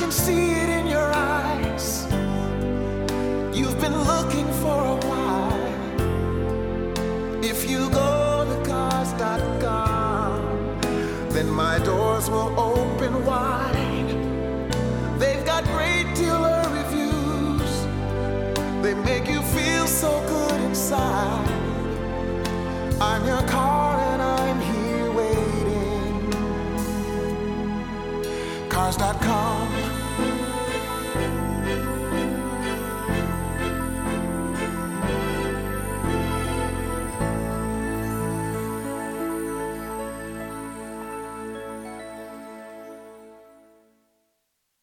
can see it in your eyes. You've been looking for a while. If you go to cars.com, then my doors will open wide. They've got great dealer reviews. They make you feel so good inside. I'm your car and I'm here waiting. Cars.com.